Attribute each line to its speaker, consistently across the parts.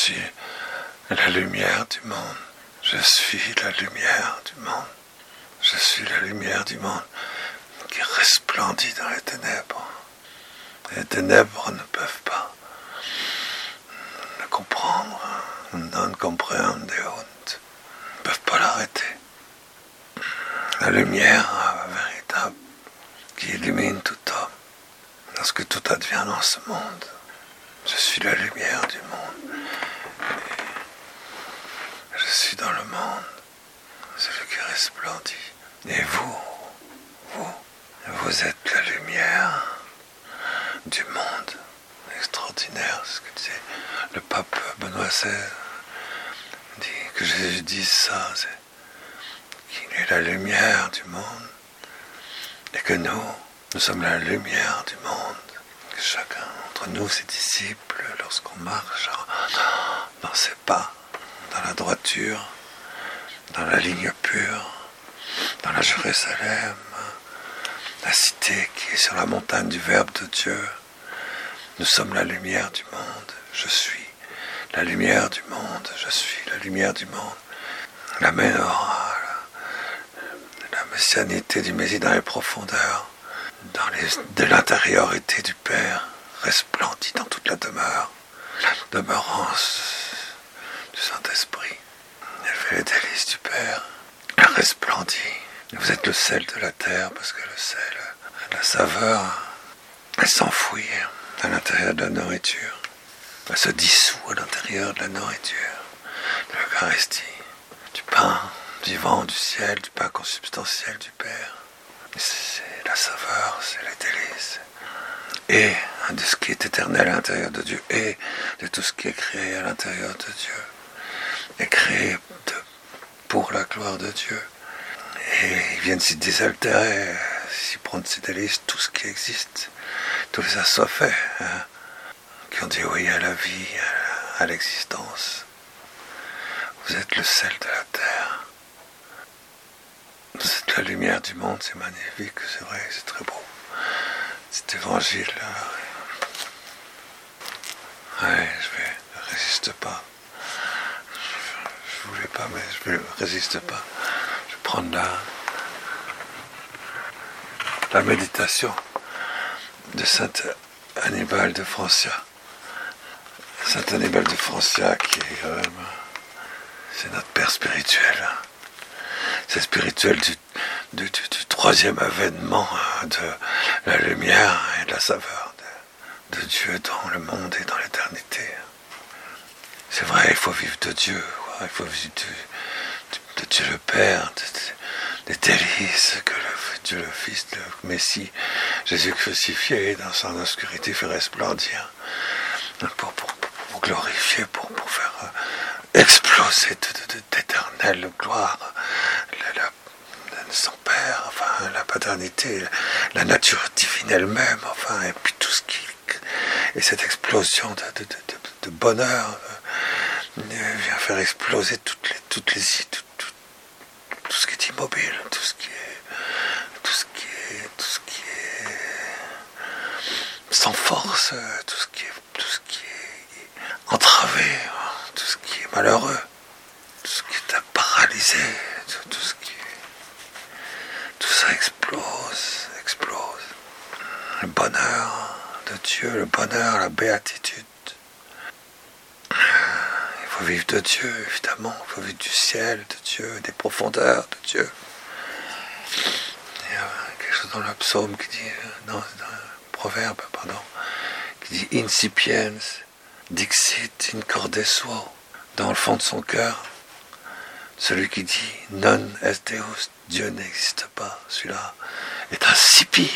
Speaker 1: suis la lumière du monde. Je suis la lumière du monde. Je suis la lumière du monde qui resplendit dans les ténèbres. Les ténèbres ne peuvent pas le comprendre. Non comprehende ne peuvent pas l'arrêter. La lumière véritable qui illumine tout homme lorsque tout advient dans ce monde. Je suis la lumière du monde. Je suis dans le monde, celui qui resplendit. Et vous êtes la lumière du monde. Extraordinaire ce que disait le pape Benoît XVI. Dit que Jésus dise ça, c'est qu'il est la lumière du monde et que nous sommes la lumière du monde. Que chacun d'entre nous, ses disciples, lorsqu'on marche dans ses pas, dans la droiture, dans la ligne pure, dans la Jérusalem, la cité qui est sur la montagne du Verbe de Dieu. Nous sommes la lumière du monde. Je suis la lumière du monde. Je suis la lumière du monde. La menorah, la messianité du Messie dans les profondeurs, de l'intériorité du Père, resplendit dans toute la demeure, la demeurance du Saint-Esprit. Elle fait les délices du Père. Elle resplendit. Vous êtes le sel de la terre, parce que le sel, la saveur, elle s'enfouit à l'intérieur de la nourriture. Elle se dissout à l'intérieur de la nourriture. L'Eucharistie, du pain vivant du ciel, du pain consubstantiel du Père. C'est la saveur, c'est les délices. Et de ce qui est éternel à l'intérieur de Dieu, et de tout ce qui est créé à l'intérieur de Dieu. Et créé pour la gloire de Dieu. Et ils viennent s'y désaltérer, s'y prendre ces délices, tout ce qui existe, tous les assoiffés, qui ont dit oui à la vie, à l'existence. Vous êtes le sel de la terre. Vous êtes la lumière du monde, c'est magnifique, c'est vrai, c'est très beau. Cet évangile, je résiste pas. Je voulais pas, mais je ne résiste pas. Je vais prendre la méditation de Saint Annibal de Francia. Saint Annibal de Francia qui est c'est notre père spirituel. C'est spirituel du troisième avènement de la lumière et de la saveur de Dieu dans le monde et dans l'éternité. C'est vrai, il faut vivre de Dieu, il faut vivre de Dieu le Père, des délices que Dieu le Fils, le Messie, Jésus crucifié dans son obscurité fait resplendir, pour glorifier, pour faire exploser d'éternelle gloire son Père, enfin la paternité, la nature divine elle-même, enfin, et puis tout ce qui... Et cette explosion de bonheur vient faire exploser tout ce qui est immobile, tout ce qui est sans force, tout ce qui est entravé, tout ce qui est malheureux, tout ce qui est paralysé, tout ça explose. Le bonheur de Dieu, le bonheur, la béatitude. Il faut vivre de Dieu, évidemment. Il faut vivre du ciel de Dieu, des profondeurs de Dieu. Il y a quelque chose dans le psaume qui dit, dans le proverbe, qui dit Incipiens dixit in corde suo, dans le fond de son cœur. Celui qui dit non est Deus, Dieu n'existe pas, celui-là est insipide,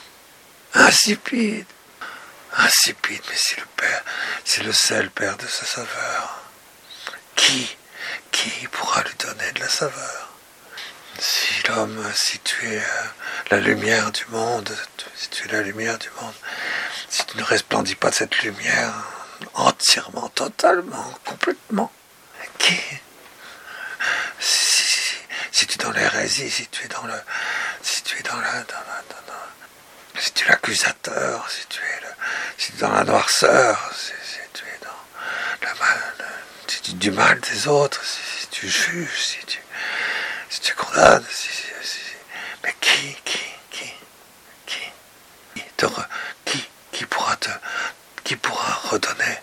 Speaker 1: mais c'est le Père, c'est le seul Père de sa saveur. Qui pourra lui donner de la saveur? Si l'homme, si tu es la lumière du monde, si tu ne resplendis pas de cette lumière entièrement, totalement, complètement, si tu es dans l'hérésie, si tu es l'accusateur, si tu es dans la noirceur, si tu es dans dis du mal des autres, si tu juges, si tu condamnes, mais qui pourra redonner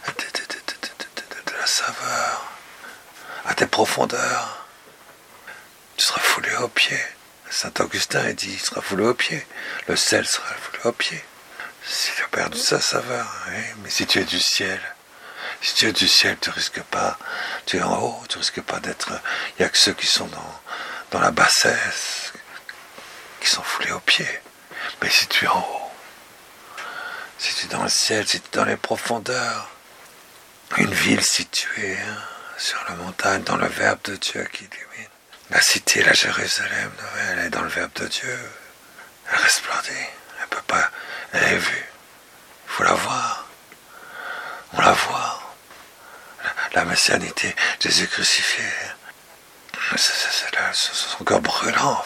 Speaker 1: de la saveur à tes profondeurs? Tu seras foulé aux pieds. Saint Augustin a dit, il sera foulé aux pieds. Le sel sera foulé aux pieds. Si tu as perdu sa saveur, oui, mais si tu es du ciel, tu risques pas, tu es en haut, tu risques pas d'être, il n'y a que ceux qui sont dans la bassesse, qui sont foulés aux pieds. Mais si tu es en haut, si tu es dans le ciel, si tu es dans les profondeurs, une ville située sur la montagne, dans le Verbe de Dieu qui illumine. La cité, la Jérusalem, elle est dans le Verbe de Dieu. Elle resplendit. Elle peut pas. Elle est vue. Il faut la voir. On la voit. La messianité, Jésus crucifié. C'est son corps brûlant.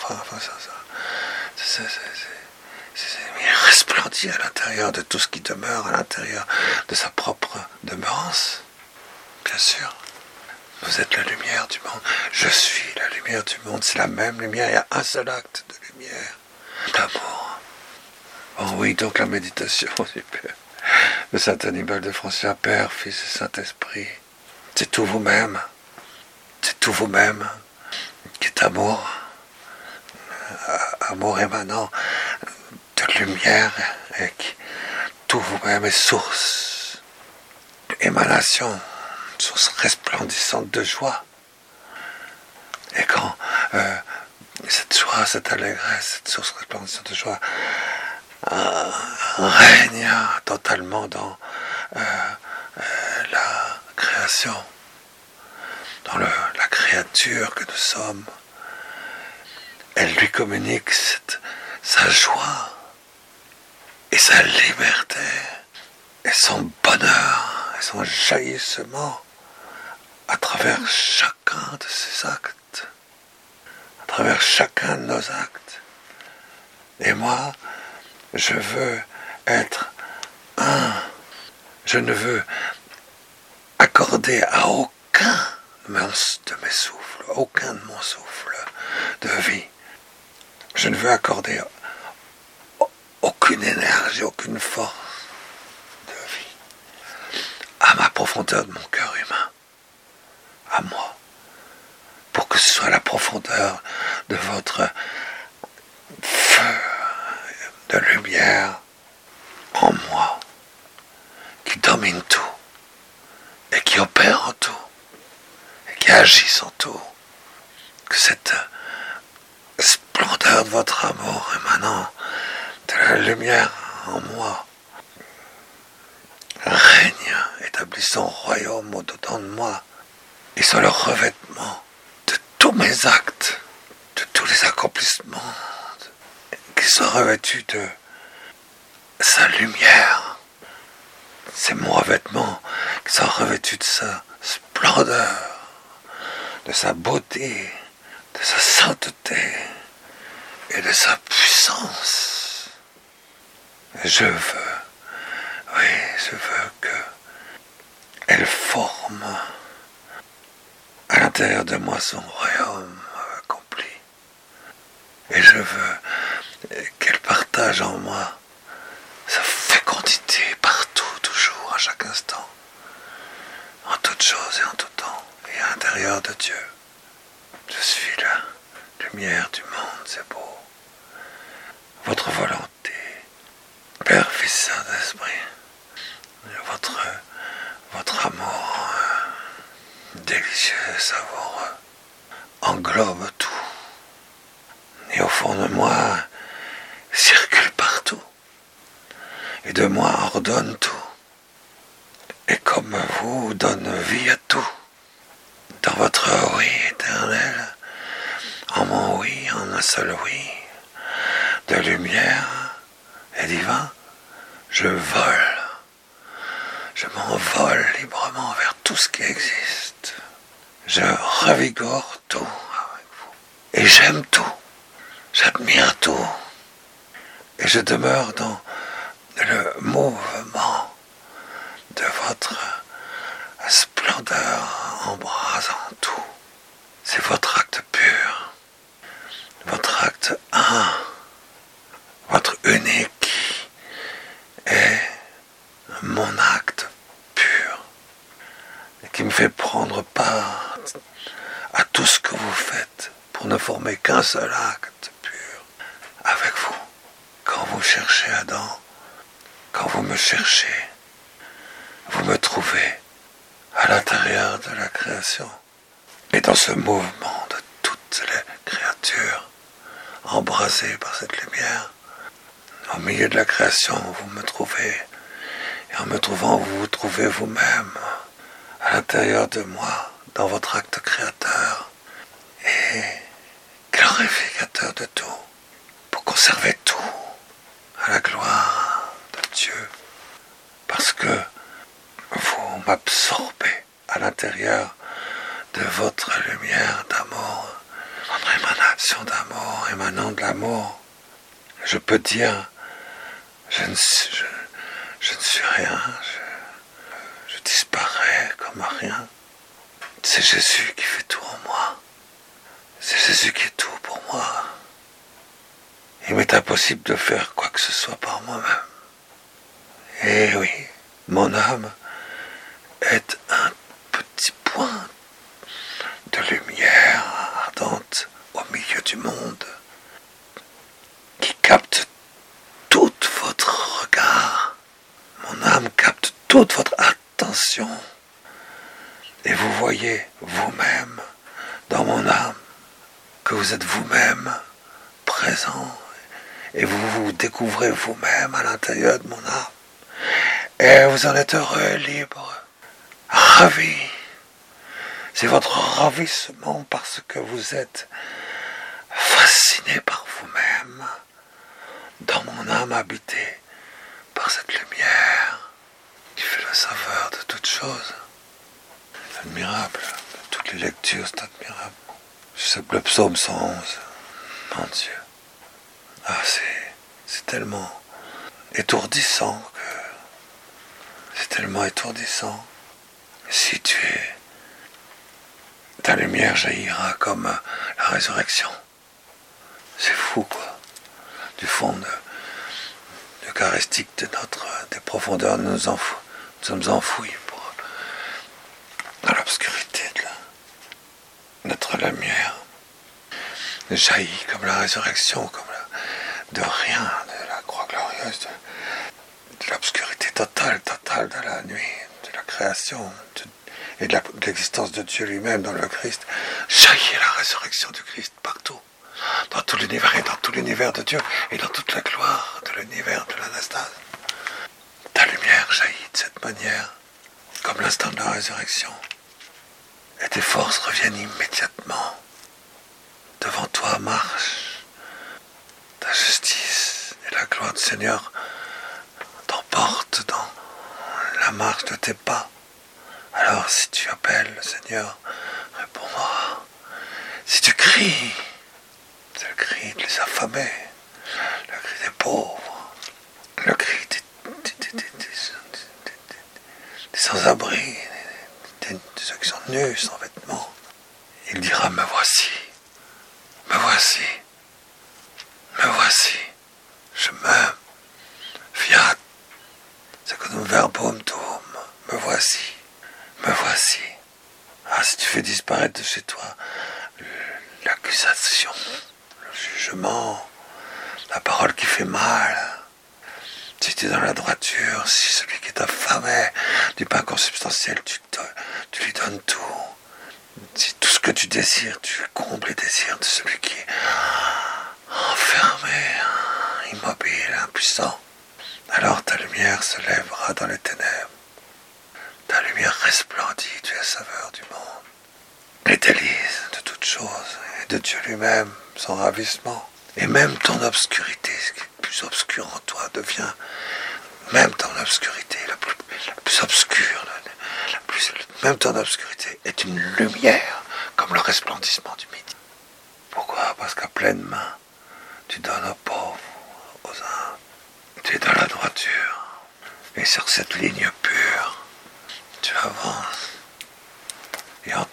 Speaker 1: Il resplendit à l'intérieur de tout ce qui demeure, à l'intérieur de sa propre demeurance. Bien sûr. Vous êtes la lumière du monde. Je suis la lumière du monde. C'est la même lumière. Il y a un seul acte de lumière. D'amour. Oh oui, donc la méditation, super. Le Saint Annibal de Francia, Père, Fils et Saint-Esprit. C'est tout vous-même. C'est tout vous-même qui est amour. Amour émanant de lumière et qui, tout vous-même est source, émanation, source resplendissante de joie. Et quand cette joie, cette allégresse, cette source resplendissante de joie règne totalement dans la création, dans la créature que nous sommes, elle lui communique sa joie et sa liberté et son bonheur et son jaillissement à travers chacun de ses actes, à travers chacun de nos actes. Et moi, je veux être un. Je ne veux accorder à aucun de mes souffles, aucun de mon souffle de vie. Je ne veux accorder aucune énergie, aucune force de vie à ma profondeur de mon cœur humain, à moi, pour que ce soit la profondeur de votre feu de lumière en moi, qui domine tout, et qui opère en tout, et qui agisse en tout, que cette splendeur de votre amour émanant de la lumière en moi règne, établit son royaume au-dedans de moi, et soit le revêtement de tous mes actes, de tous les accomplissements, qu'il soit revêtu de sa lumière. C'est mon revêtement, qu'il soit revêtu de sa splendeur, de sa beauté, de sa sainteté et de sa puissance. Je veux que elle forme à l'intérieur de moi son royaume accompli. Et je veux qu'elle partage en moi sa fécondité partout, toujours, à chaque instant, en toutes choses et en tout temps, et à l'intérieur de Dieu. Je suis la lumière du monde, c'est beau. Votre volonté, Père, Fils, Saint-Esprit, votre amour délicieux et savoureux englobe tout. Et au fond de moi, circule partout. Et de moi ordonne tout. Et comme vous, donne vie à tout. Dans votre oui éternel, en mon oui, en un seul oui, de lumière et divin, je vole. Je m'envole librement vers tout ce qui existe. Je revigore tout avec vous. Et j'aime tout. J'admire tout. Et je demeure dans le mouvement de votre splendeur embrasant tout. C'est votre acte pur, votre acte un, votre unique est mon acte pur et qui me fait prendre part à tout ce que vous faites pour ne former qu'un seul acte pur avec vous. Quand vous cherchez Adam, quand vous me cherchez, vous me trouvez à l'intérieur de la création et dans ce mouvement de toutes les créatures embrasées par cette lumière. Au milieu de la création, vous me trouvez, et en me trouvant, vous vous trouvez vous-même à l'intérieur de moi, dans votre acte créateur et glorificateur de tout, pour conserver tout à la gloire de Dieu, parce que vous m'absorbez à l'intérieur de votre lumière d'amour, votre émanation d'amour, émanant de l'amour. Je peux dire, je ne suis rien, je disparais comme rien. C'est Jésus qui fait tout en moi. C'est Jésus qui est tout pour moi. Il m'est impossible de faire quoi que ce soit par moi-même. Et oui, mon âme est un petit point de lumière ardente au milieu du monde qui capte tout votre regard. Mon âme capte toute votre attention. Et vous voyez vous-même dans mon âme que vous êtes vous-même présent. Et vous vous découvrez vous-même à l'intérieur de mon âme. Et vous en êtes heureux, libre, ravi. C'est votre ravissement parce que vous êtes fasciné par vous-même, dans mon âme habitée par cette lumière qui fait la saveur de toutes choses. C'est admirable, de toutes les lectures, c'est admirable. Je sais que le psaume 111, mon Dieu, c'est tellement étourdissant Si tu es, ta lumière jaillira comme la résurrection. C'est fou, quoi. Du fond de l'Eucharistique des profondeurs, nous sommes enfouis dans l'obscurité de notre lumière. Jaillit comme la résurrection, de rien, de la croix glorieuse, de l'obscurité totale de la nuit, de la création, et de l'existence de Dieu lui-même dans le Christ. Jaillit la résurrection du Christ partout, dans tout l'univers et dans tout l'univers de Dieu, et dans toute la gloire de l'univers de l'anastase. Ta lumière jaillit de cette manière, comme l'instant de la résurrection, et tes forces reviennent immédiatement. Devant toi marche ta justice, et la gloire du Seigneur t'emporte dans la marche de tes pas. Alors si tu appelles le Seigneur, réponds-moi. Si tu cries, c'est le cri des affamés, le cri des pauvres, le cri des sans-abri, de ceux qui sont nus, sans vêtements. Il dira, me voici, je m'aime, fiat, secundum verbum tuum, me voici. Ah, si tu fais disparaître de chez toi l'accusation, le jugement, la parole qui fait mal, si tu es dans la droiture, si celui qui est affamé du pain consubstantiel, tu lui donnes tout. Si tout ce que tu désires, tu combles les désirs de celui qui est enfermé, immobile, impuissant, alors ta lumière se lèvera dans les ténèbres. Ta lumière resplendit, tu es la saveur du monde. Les délices de toutes choses, et de Dieu lui-même, son ravissement. Et même ton obscurité, ce qui est le plus obscur en toi, devient, même ton obscurité, la plus obscure, même ton obscurité est une lumière, comme le resplendissement du midi. Pourquoi ? Parce qu'à pleine main, tu donnes aux pauvres, aux humbles. Tu es dans la droiture. Et sur cette ligne pure, tu avances. Et en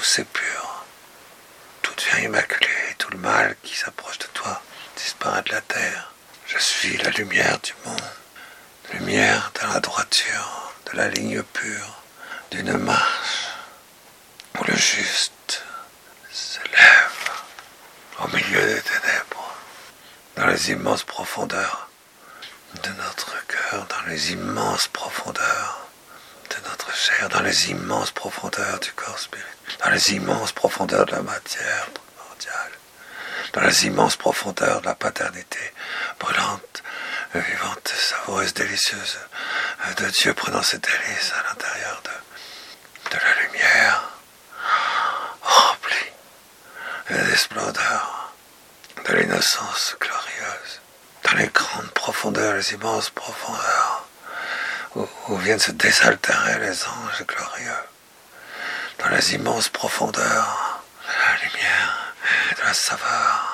Speaker 1: douce et pure. Tout devient immaculé, et tout le mal qui s'approche de toi disparaît de la terre. Je suis la lumière du monde, lumière de la droiture, de la ligne pure, d'une marche où le juste s'élève au milieu des ténèbres, dans les immenses profondeurs de notre cœur, dans les immenses profondeurs de notre chair, dans les immenses profondeurs du corps spirituel, dans les immenses profondeurs de la matière primordiale, dans les immenses profondeurs de la paternité brûlante, vivante, savoureuse, délicieuse de Dieu, prenant ses délices à l'intérieur de la lumière, remplie des splendeurs de l'innocence glorieuse, dans les grandes profondeurs, les immenses profondeurs, où viennent se désaltérer les anges glorieux, dans les immenses profondeurs de la lumière et de la saveur,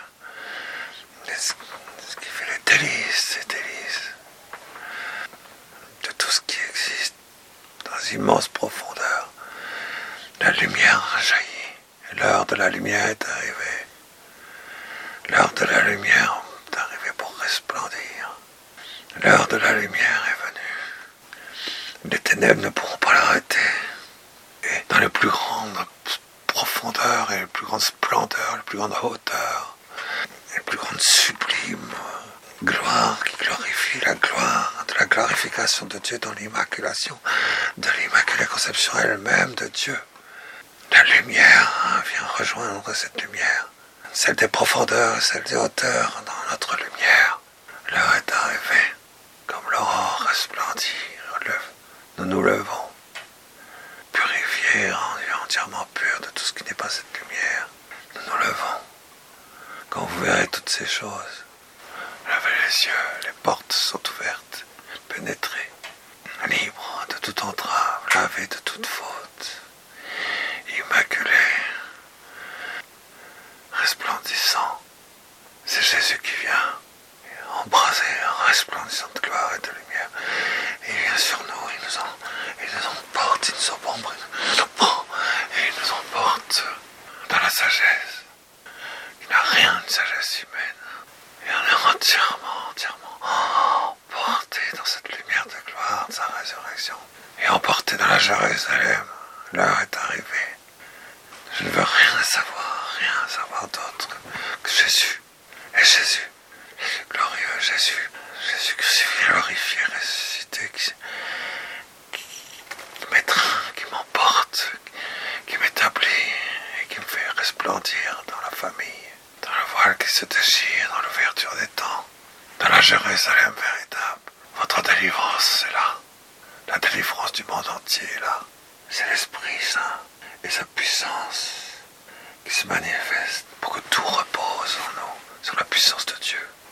Speaker 1: ce qui fait les délices de tout ce qui existe, dans les immenses profondeurs. La lumière a jailli, l'heure de la lumière est arrivée. L'heure de la lumière est arrivée pour resplendir. L'heure de la lumière est venue. Les ténèbres ne pourront pas l'arrêter. Et dans les plus grandes profondeurs et les plus grandes splendeurs, les plus grandes hauteurs, les plus grandes sublimes gloires qui glorifient la gloire de la glorification de Dieu dans l'immaculation, de l'immaculée conception elle-même de Dieu. La lumière vient rejoindre cette lumière, celle des profondeurs, celle des hauteurs dans notre lumière. L'heure est arrivée, comme l'aurore resplendit, nous nous levons, purifiés, rendus entièrement purs de tout ce qui n'est pas cette lumière. Nous nous levons. Quand vous verrez toutes ces choses, levez les yeux, les portes sont ouvertes, pénétrez, libres de toute entrave, lavés de toute faute, immaculés, resplendissant. C'est Jésus qui vient, embrasé, resplendissant de gloire et de lumière. Et il vient sur nous, il nous emporte, il nous encombre, il nous prend, et il nous emporte dans la sagesse. Il n'a rien de sagesse humaine. Et on est entièrement emporté dans cette lumière de gloire de sa résurrection. Et emporté dans la Jérusalem. L'heure est arrivée. Je ne veux rien savoir d'autre que Jésus. Et Jésus glorieux, Jésus crucifié, glorifié, ressuscité, qui m'étreint, qui m'emporte, qui m'établit et qui me fait resplendir dans la famille, dans le voile qui se déchire, dans l'ouverture des temps, dans la Jérusalem véritable. Votre délivrance est là. La délivrance du monde entier est là. C'est l'Esprit Saint et sa puissance qui se manifeste pour que tout repose en nous, sur la puissance de Dieu.